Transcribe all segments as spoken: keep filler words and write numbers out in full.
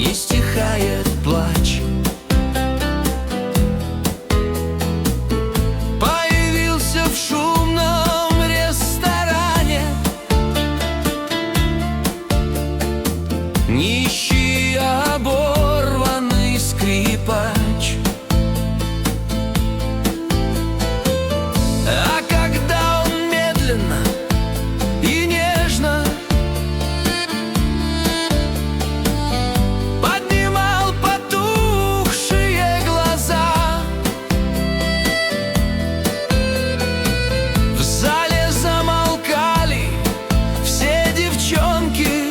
не стихает плач. Появился в шумном ресторане нищий, оборванный скрипач. А когда он медленно и нежно поднимал потухшие глаза, в зале замолкали все девчонки,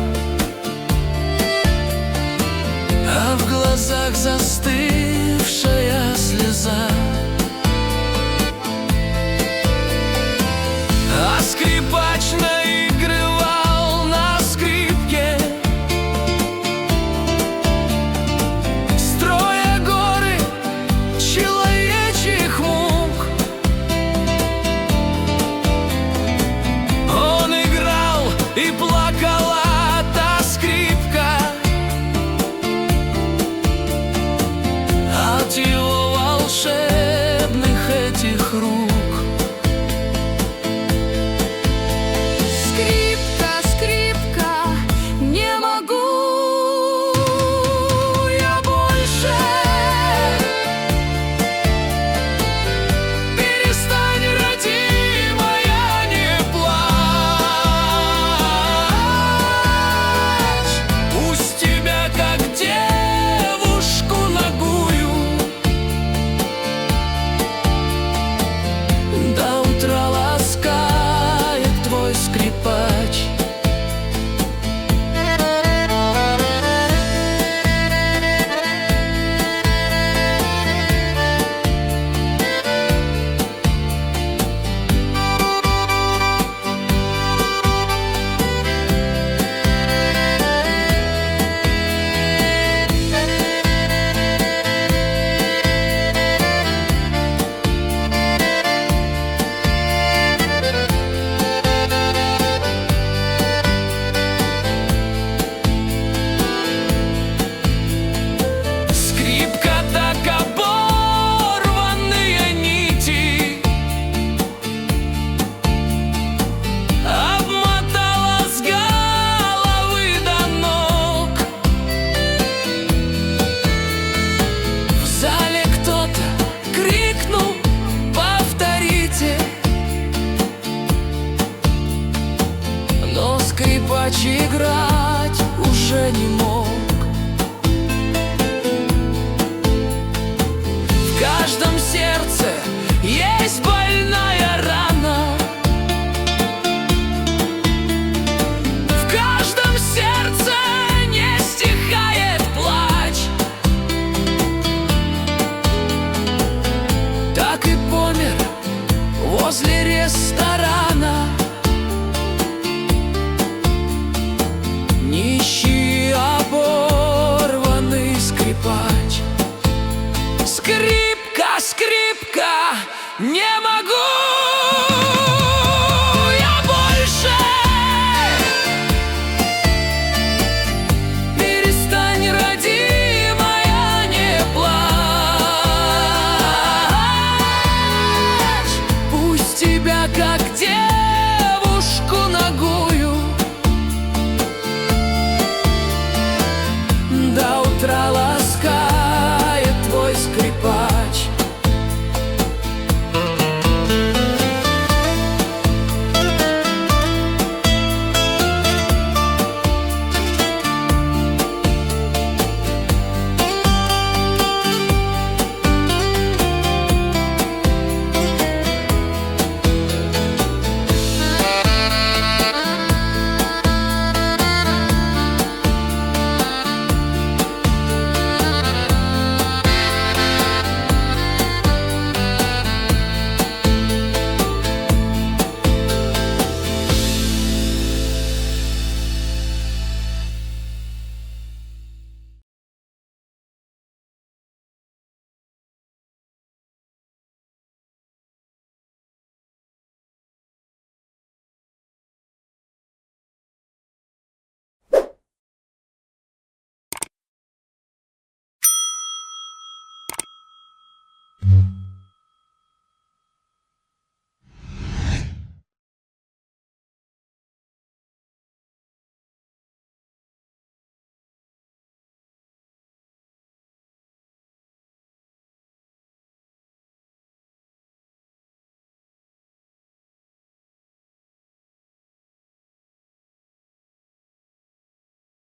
а в глазах застывшая слеза. А скрипач наигрывал на скрипке, строя горы человечьих мук. Он играл, и плакала та скрипка от его волшебных этих рук. Скрипач играть уже не мог. В каждом сердце есть больная рана, в каждом сердце не стихает плач. Так и помер возле ресторана нищий, оборванный скрипач. Скрипка, скрипка, не могу я больше. Перестань, родимая, не плачь. Пусть тебя, как девушку нагую, до утра ласкать